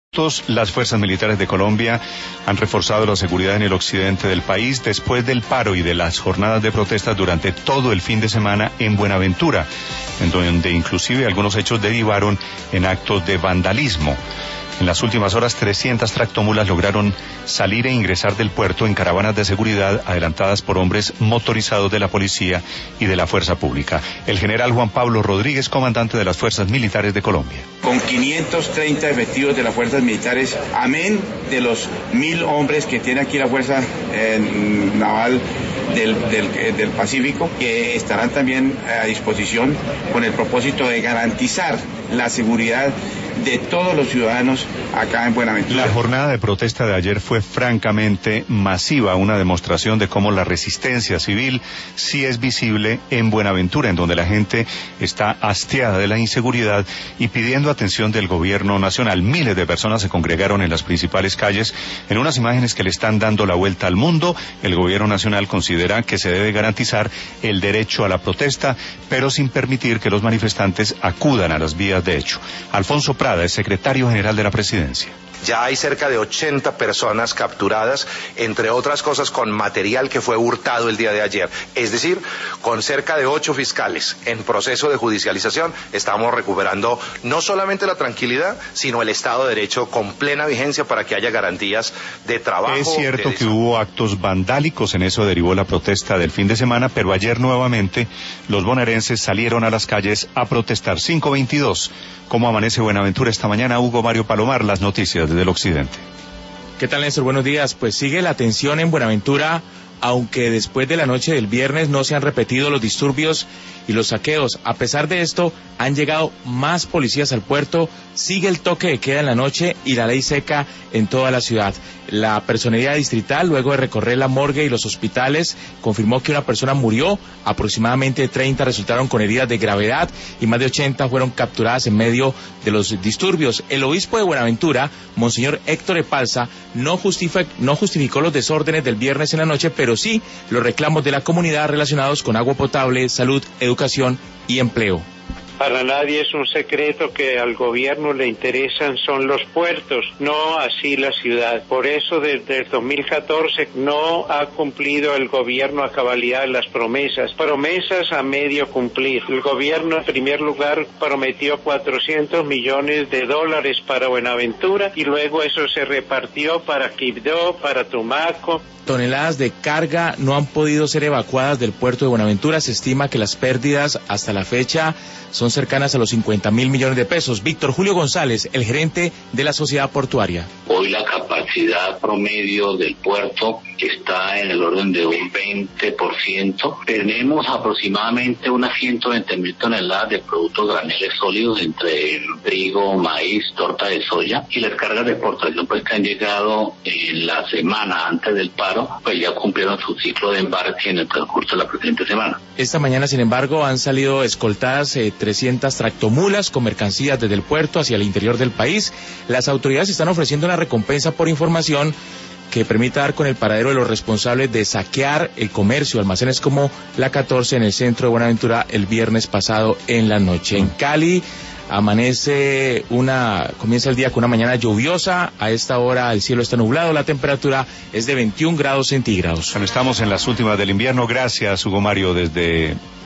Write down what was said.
Las fuerzas militares de Colombia han reforzado la seguridad en el occidente del país después del paro y de las jornadas de protestas durante todo el fin de semana en Buenaventura, en donde inclusive algunos hechos derivaron en actos de vandalismo. En las últimas horas, 300 tractomulas lograron salir e ingresar del puerto en caravanas de seguridad adelantadas por hombres motorizados de la policía y de la fuerza pública. El general Juan Pablo Rodríguez, comandante de las Fuerzas Militares de Colombia. Con 530 efectivos de las Fuerzas Militares, amén de los 1.000 hombres que tiene aquí la Fuerza Naval del Pacífico, que estarán también a disposición con el propósito de garantizar la seguridad de todos los ciudadanos acá en Buenaventura. La jornada de protesta de ayer fue francamente masiva, una demostración de cómo la resistencia civil sí es visible en Buenaventura, en donde la gente está hastiada de la inseguridad y pidiendo atención del gobierno nacional. Miles de personas se congregaron en las principales calles en unas imágenes que le están dando la vuelta al mundo. El gobierno nacional considera que se debe garantizar el derecho a la protesta, pero sin permitir que los manifestantes acudan a las vías de hecho. Alfonso Prada es secretario general de la Presidencia. Ya hay cerca de 80 personas capturadas, entre otras cosas con material que fue hurtado el día de ayer. Es decir, con cerca de 8 fiscales en proceso de judicialización, estamos recuperando no solamente la tranquilidad, sino el Estado de Derecho con plena vigencia para que haya garantías de trabajo. Es cierto que hubo actos vandálicos, en eso derivó la protesta del fin de semana, pero ayer nuevamente los bonaerenses salieron a las calles a protestar. 5:22. ¿Cómo amanece Buenaventura esta mañana? Hugo Mario Palomar, las noticias desde el occidente. ¿Qué tal, Néstor? Buenos días. Pues sigue la tensión en Buenaventura, aunque después de la noche del viernes no se han repetido los disturbios y los saqueos. A pesar de esto, han llegado más policías al puerto, sigue el toque de queda en la noche y la ley seca en toda la ciudad. La personería distrital, luego de recorrer la morgue y los hospitales, confirmó que una persona murió, aproximadamente 30 resultaron con heridas de gravedad y más de 80 fueron capturadas en medio de los disturbios. El obispo de Buenaventura, Monseñor Héctor Epalza, no justificó los desórdenes del viernes en la noche, pero sí los reclamos de la comunidad relacionados con agua potable, salud, educación y empleo. Para nadie es un secreto que al gobierno le interesan son los puertos, no así la ciudad. Por eso desde el 2014 no ha cumplido el gobierno a cabalidad las promesas a medio cumplir. El gobierno en primer lugar prometió $400 millones para Buenaventura y luego eso se repartió para Quibdó, para Tumaco. Toneladas de carga no han podido ser evacuadas del puerto de Buenaventura. Se estima que las pérdidas hasta la fecha son cercanas a los 50.000 millones de pesos. Víctor Julio González, el gerente de la sociedad portuaria. Hoy la capacidad promedio del puerto está en el orden de un 20%. Tenemos aproximadamente unas 120.000 toneladas de productos graneles sólidos entre trigo, maíz, torta de soya, y las cargas de exportación pues que han llegado en la semana antes del paro, pues ya cumplieron su ciclo de embarque en el transcurso de la presente semana. Esta mañana, sin embargo, han salido escoltadas 300 tractomulas con mercancías desde el puerto hacia el interior del país. Las autoridades están ofreciendo una recompensa por información que permita dar con el paradero de los responsables de saquear el comercio, almacenes como la 14 en el centro de Buenaventura el viernes pasado en la noche. En Cali comienza el día con una mañana lluviosa. A esta hora el cielo está nublado, la temperatura es de 21 grados centígrados. Estamos en las últimas del invierno. Gracias, Hugo Mario, desde